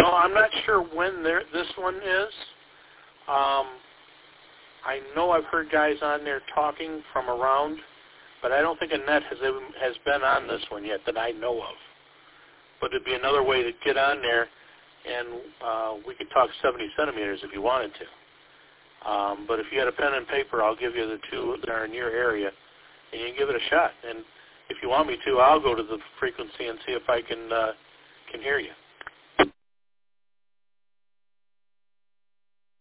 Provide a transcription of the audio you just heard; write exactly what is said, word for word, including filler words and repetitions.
know, I'm not sure when there, this one is. Um, I know I've heard guys on there talking from around, but I don't think Annette has even, has been on this one yet that I know of. But it'd be another way to get on there, and uh, we could talk seventy centimeters if you wanted to. Um, but if you had a pen and paper, I'll give you the two that are in your area, and you can give it a shot. And if you want me to, I'll go to the frequency and see if I can uh, can hear you.